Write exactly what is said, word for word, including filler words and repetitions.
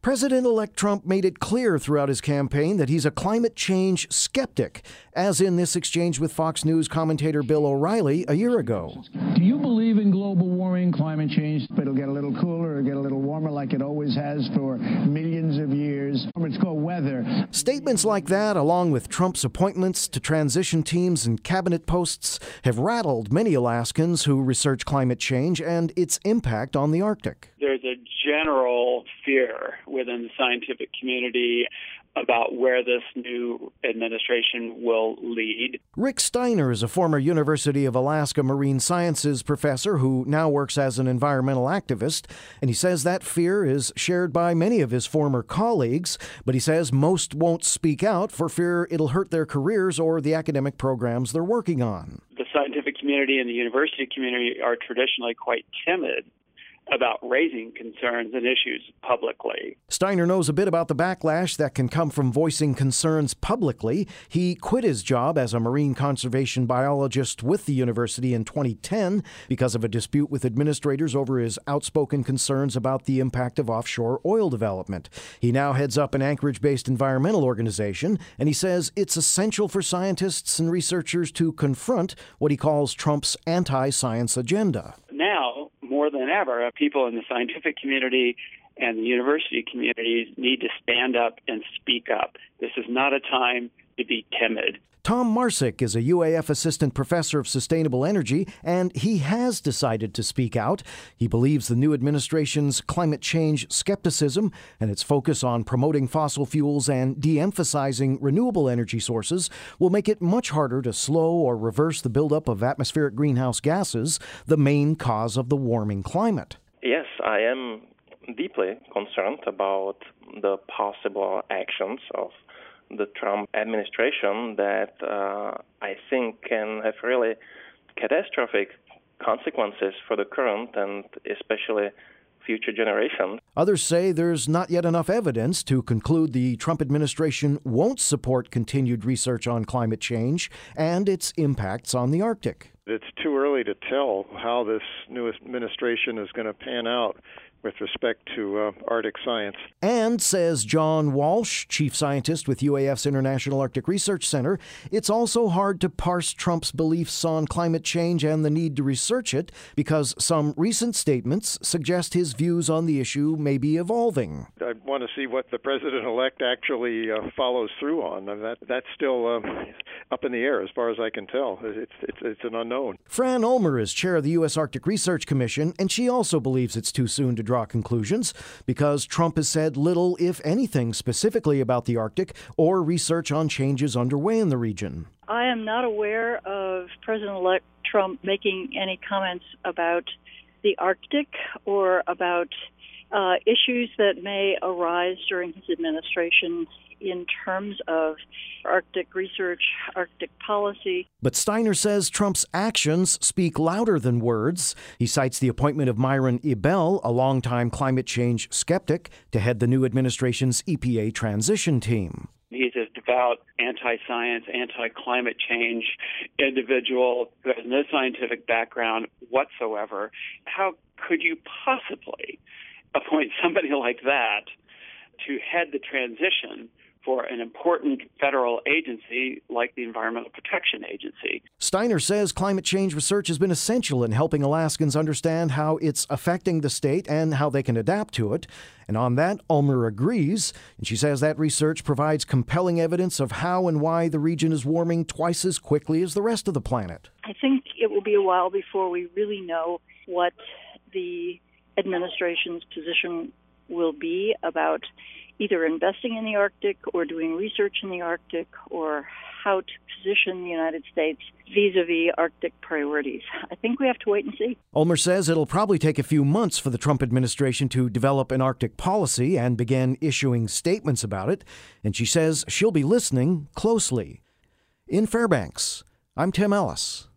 President-elect Trump made it clear throughout his campaign that he's a climate change skeptic, as in this exchange with Fox News commentator Bill O'Reilly a year ago. Do you believe in global warming, climate change? It'll get a little cooler or get a little warmer like it always has for millions of years. It's called weather. Statements like that, along with Trump's appointments to transition teams and cabinet posts, have rattled many Alaskans who research climate change and its impact on the Arctic. There's a general fear within the scientific community about where this new administration will lead. Rick Steiner is a former University of Alaska marine sciences professor who now works as an environmental activist, and he says that fear is shared by many of his former colleagues, but he says most won't speak out for fear it'll hurt their careers or the academic programs they're working on. The scientific community and the university community are traditionally quite timid about raising concerns and issues publicly. Steiner knows a bit about the backlash that can come from voicing concerns publicly. He quit his job as a marine conservation biologist with the university in twenty ten because of a dispute with administrators over his outspoken concerns about the impact of offshore oil development. He now heads up an Anchorage-based environmental organization, and he says it's essential for scientists and researchers to confront what he calls Trump's anti-science agenda. Now, more than ever, people in the scientific community and the university communities need to stand up and speak up. This is not a time to be timid. Tom Marsick is a U A F assistant professor of sustainable energy, and he has decided to speak out. He believes the new administration's climate change skepticism and its focus on promoting fossil fuels and de-emphasizing renewable energy sources will make it much harder to slow or reverse the buildup of atmospheric greenhouse gases, the main cause of the warming climate. Yes, I am deeply concerned about the possible actions of the Trump administration that uh, I think can have really catastrophic consequences for the current and especially future generations. Others say there's not yet enough evidence to conclude the Trump administration won't support continued research on climate change and its impacts on the Arctic. It's too early to tell how this new administration is going to pan out with respect to uh, Arctic science. And, says John Walsh, chief scientist with U A F's International Arctic Research Center, it's also hard to parse Trump's beliefs on climate change and the need to research it because some recent statements suggest his views on the issue may be evolving. I want to see what the president-elect actually uh, follows through on. That, that's still uh, up in the air as far as I can tell. It's, it's, it's an unknown. Fran Ulmer is chair of the U S Arctic Research Commission, and she also believes it's too soon to draw conclusions because Trump has said little, if anything, specifically about the Arctic or research on changes underway in the region. I am not aware of President-elect Trump making any comments about the Arctic or about uh, issues that may arise during his administration in terms of Arctic research, Arctic policy. But Steiner says Trump's actions speak louder than words. He cites the appointment of Myron Ebell, a longtime climate change skeptic, to head the new administration's E P A transition team. He's a devout anti-science, anti-climate change individual who has no scientific background whatsoever. How could you possibly appoint somebody like that to head the transition for an important federal agency like the Environmental Protection Agency? Steiner says climate change research has been essential in helping Alaskans understand how it's affecting the state and how they can adapt to it. And on that, Ulmer agrees, and she says that research provides compelling evidence of how and why the region is warming twice as quickly as the rest of the planet. I think it will be a while before we really know what the administration's position will be about either investing in the Arctic or doing research in the Arctic or how to position the United States vis-a-vis Arctic priorities. I think we have to wait and see. Ulmer says it'll probably take a few months for the Trump administration to develop an Arctic policy and begin issuing statements about it, and she says she'll be listening closely. In Fairbanks, I'm Tim Ellis.